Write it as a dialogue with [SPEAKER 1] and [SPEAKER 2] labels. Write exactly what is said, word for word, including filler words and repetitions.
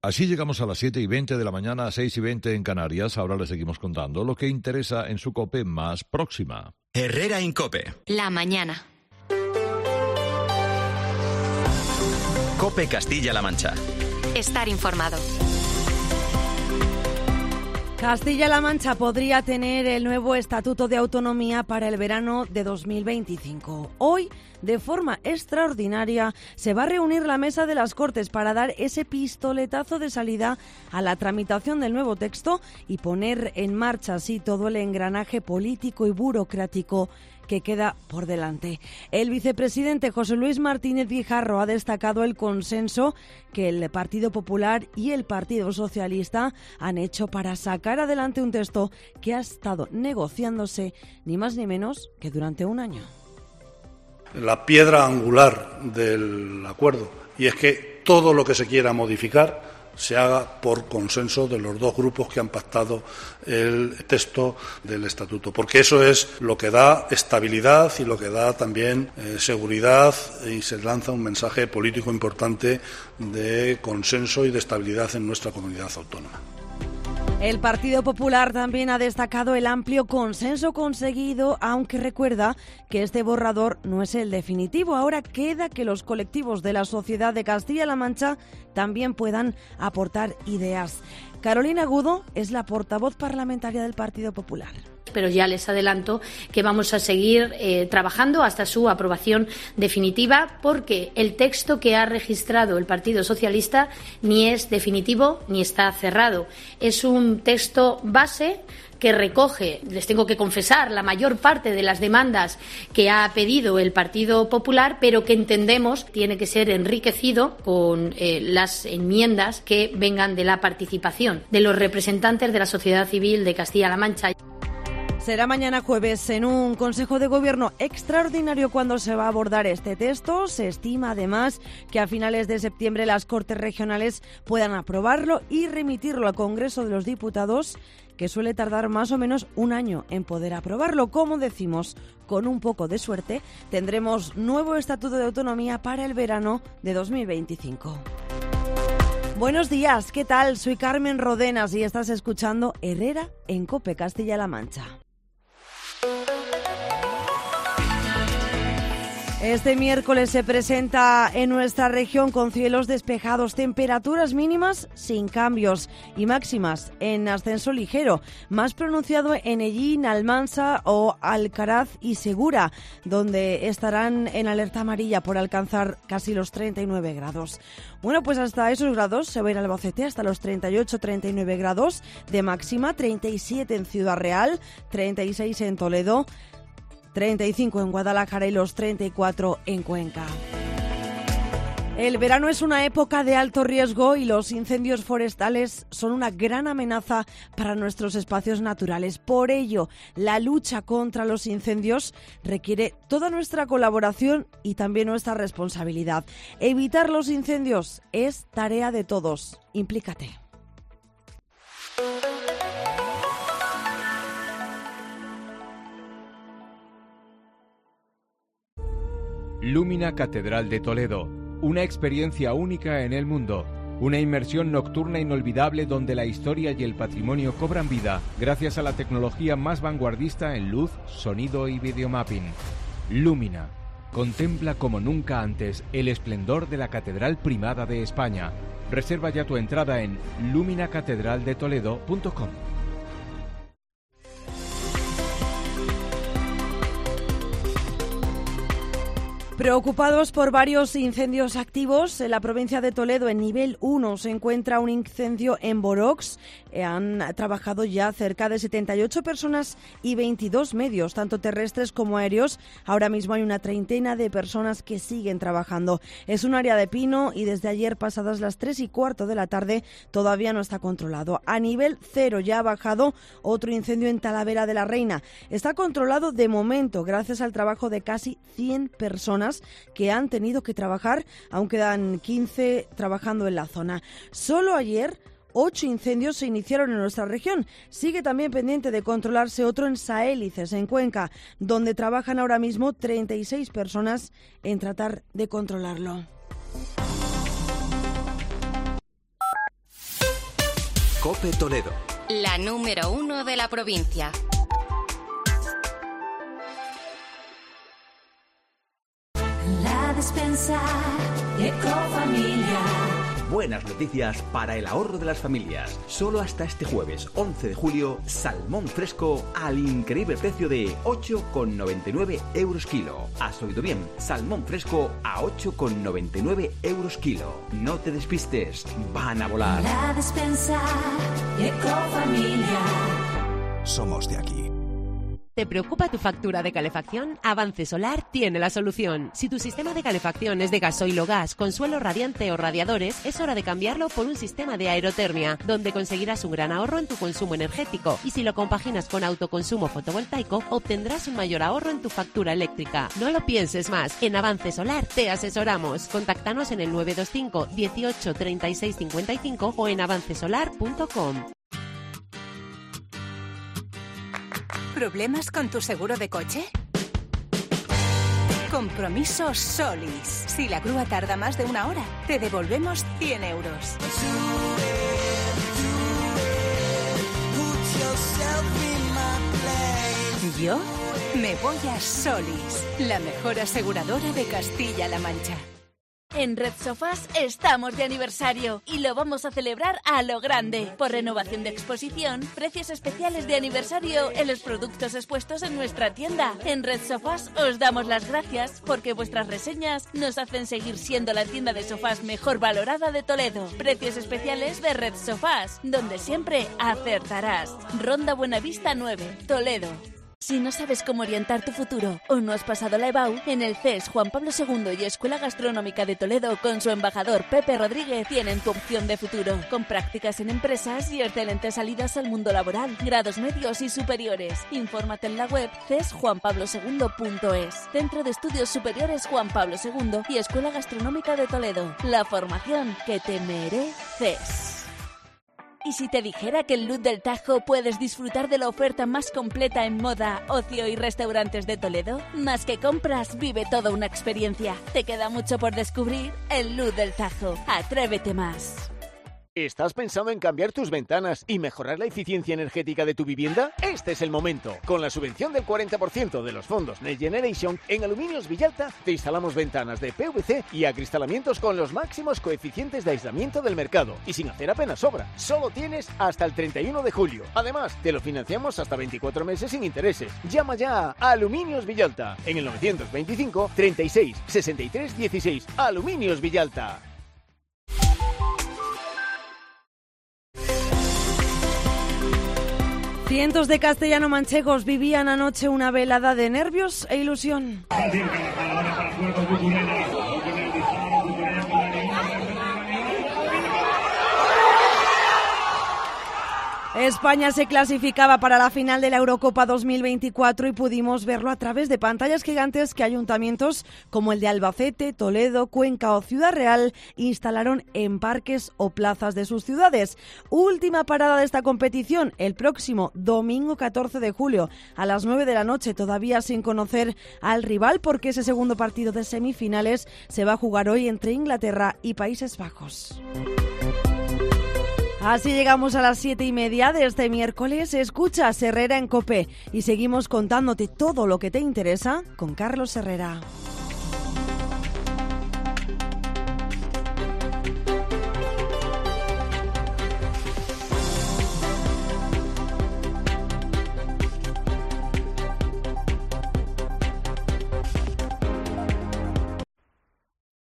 [SPEAKER 1] Así llegamos a las siete y veinte de la mañana, a seis y veinte en Canarias. Ahora les seguimos contando lo que interesa en su COPE más próxima.
[SPEAKER 2] Herrera en COPE.
[SPEAKER 3] La mañana.
[SPEAKER 2] COPE Castilla-La Mancha.
[SPEAKER 3] Estar informado.
[SPEAKER 4] Castilla-La Mancha podría tener el nuevo Estatuto de Autonomía para el verano de dos mil veinticinco. Hoy, de forma extraordinaria, se va a reunir la Mesa de las Cortes para dar ese pistoletazo de salida a la tramitación del nuevo texto y poner en marcha así todo el engranaje político y burocrático que queda por delante. El vicepresidente José Luis Martínez Guijarro ha destacado el consenso que el Partido Popular y el Partido Socialista han hecho para sacar adelante un texto que ha estado negociándose ni más ni menos que durante un año.
[SPEAKER 5] La piedra angular del acuerdo, y es que todo lo que se quiera modificar se haga por consenso de los dos grupos que han pactado el texto del estatuto, porque eso es lo que da estabilidad y lo que da también eh, seguridad, y se lanza un mensaje político importante de consenso y de estabilidad en nuestra comunidad autónoma.
[SPEAKER 4] El Partido Popular también ha destacado el amplio consenso conseguido, aunque recuerda que este borrador no es el definitivo. Ahora queda que los colectivos de la sociedad de Castilla-La Mancha también puedan aportar ideas. Carolina Agudo es la portavoz parlamentaria del Partido Popular.
[SPEAKER 6] Pero ya les adelanto que vamos a seguir eh, trabajando hasta su aprobación definitiva, porque el texto que ha registrado el Partido Socialista ni es definitivo ni está cerrado. Es un texto base que recoge, les tengo que confesar, la mayor parte de las demandas que ha pedido el Partido Popular, pero que entendemos tiene que ser enriquecido con eh, las enmiendas que vengan de la participación de los representantes de la sociedad civil de Castilla-La Mancha.
[SPEAKER 4] Será mañana jueves en un Consejo de Gobierno extraordinario cuando se va a abordar este texto. Se estima además que a finales de septiembre las Cortes Regionales puedan aprobarlo y remitirlo al Congreso de los Diputados, que suele tardar más o menos un año en poder aprobarlo. Como decimos, con un poco de suerte, tendremos nuevo Estatuto de Autonomía para el verano de dos mil veinticinco. Buenos días, ¿qué tal? Soy Carmen Rodenas y estás escuchando Herrera en COPE Castilla-La Mancha. Este miércoles se presenta en nuestra región con cielos despejados, temperaturas mínimas sin cambios y máximas en ascenso ligero, más pronunciado en Ellín, Almansa o Alcaraz y Segura, donde estarán en alerta amarilla por alcanzar casi los treinta y nueve grados. Bueno, pues hasta esos grados se va a ir Albacete, hasta los treinta y ocho, treinta y nueve grados de máxima, treinta y siete en Ciudad Real, treinta y seis en Toledo, treinta y cinco en Guadalajara y los treinta y cuatro en Cuenca. El verano es una época de alto riesgo y los incendios forestales son una gran amenaza para nuestros espacios naturales. Por ello, la lucha contra los incendios requiere toda nuestra colaboración y también nuestra responsabilidad. Evitar los incendios es tarea de todos. Implícate.
[SPEAKER 7] Lumina Catedral de Toledo, una experiencia única en el mundo, una inmersión nocturna inolvidable donde la historia y el patrimonio cobran vida gracias a la tecnología más vanguardista en luz, sonido y videomapping. Lumina, contempla como nunca antes el esplendor de la Catedral Primada de España. Reserva ya tu entrada en lumina catedral de toledo punto com.
[SPEAKER 4] Preocupados por varios incendios activos, en la provincia de Toledo, en nivel uno, se encuentra un incendio en Borox. Eh, han trabajado ya cerca de setenta y ocho personas y veintidós medios, tanto terrestres como aéreos. Ahora mismo hay una treintena de personas que siguen trabajando. Es un área de pino y desde ayer, pasadas las tres y cuarto de la tarde, todavía no está controlado. A nivel cero ya ha bajado otro incendio en Talavera de la Reina. Está controlado de momento gracias al trabajo de casi cien personas que han tenido que trabajar, aún quedan quince trabajando en la zona. Solo ayer ocho incendios se iniciaron en nuestra región. Sigue también pendiente de controlarse otro en Saélices, en Cuenca, donde trabajan ahora mismo treinta y seis personas en tratar de controlarlo.
[SPEAKER 2] COPE Toledo.
[SPEAKER 3] La número uno de la provincia.
[SPEAKER 8] La despensa Ecofamilia.
[SPEAKER 9] Buenas noticias para el ahorro de las familias. Solo hasta este jueves once de julio, salmón fresco al increíble precio de ocho con noventa y nueve euros kilo. Has oído bien, salmón fresco a ocho con noventa y nueve euros kilo. No te despistes, van a volar.
[SPEAKER 8] La despensa Ecofamilia.
[SPEAKER 10] Somos de aquí.
[SPEAKER 11] ¿Te preocupa tu factura de calefacción? Avance Solar tiene la solución. Si tu sistema de calefacción es de gasoil o gas, con suelo radiante o radiadores, es hora de cambiarlo por un sistema de aerotermia, donde conseguirás un gran ahorro en tu consumo energético. Y si lo compaginas con autoconsumo fotovoltaico, obtendrás un mayor ahorro en tu factura eléctrica. No lo pienses más. En Avance Solar te asesoramos. Contáctanos en el nueve dos cinco, dieciocho, treinta y seis, cincuenta y cinco o en avance solar punto com.
[SPEAKER 12] ¿Problemas con tu seguro de coche? Compromiso Solis. Si la grúa tarda más de una hora, te devolvemos cien euros. Yo me voy a Solis, la mejor aseguradora de Castilla-La Mancha.
[SPEAKER 13] En Red Sofás estamos de aniversario y lo vamos a celebrar a lo grande. Por renovación de exposición, precios especiales de aniversario en los productos expuestos en nuestra tienda. En Red Sofás os damos las gracias porque vuestras reseñas nos hacen seguir siendo la tienda de sofás mejor valorada de Toledo. Precios especiales de Red Sofás, donde siempre acertarás. Ronda Buenavista nueve, Toledo. Si no sabes cómo orientar tu futuro o no has pasado la E B A U, en el C E S Juan Pablo segundo y Escuela Gastronómica de Toledo con su embajador Pepe Rodríguez tienen tu opción de futuro, con prácticas en empresas y excelentes salidas al mundo laboral, grados medios y superiores. Infórmate en la web c e s juan pablo segundo punto es. Centro de Estudios Superiores Juan Pablo segundo y Escuela Gastronómica de Toledo. La formación que te mereces. ¿Y si te dijera que en Luz del Tajo puedes disfrutar de la oferta más completa en moda, ocio y restaurantes de Toledo? Más que compras, vive toda una experiencia. Te queda mucho por descubrir en Luz del Tajo. Atrévete más.
[SPEAKER 14] ¿Estás pensando en cambiar tus ventanas y mejorar la eficiencia energética de tu vivienda? Este es el momento. Con la subvención del cuarenta por ciento de los fondos Next Generation, en Aluminios Villalta te instalamos ventanas de P V C y acristalamientos con los máximos coeficientes de aislamiento del mercado y sin hacer apenas obra. Solo tienes hasta el treinta y uno de julio. Además, te lo financiamos hasta veinticuatro meses sin intereses. Llama ya a Aluminios Villalta en el novecientos veinticinco, treinta y seis, sesenta y tres, dieciséis. Aluminios Villalta.
[SPEAKER 4] Cientos de castellano-manchegos vivían anoche una velada de nervios e ilusión. España se clasificaba para la final de la Eurocopa dos mil veinticuatro y pudimos verlo a través de pantallas gigantes que ayuntamientos como el de Albacete, Toledo, Cuenca o Ciudad Real instalaron en parques o plazas de sus ciudades. Última parada de esta competición, el próximo domingo catorce de julio a las nueve de la noche, todavía sin conocer al rival porque ese segundo partido de semifinales se va a jugar hoy entre Inglaterra y Países Bajos. Así llegamos a las siete y media de este miércoles. Escuchas Herrera en COPE y seguimos contándote todo lo que te interesa con Carlos Herrera.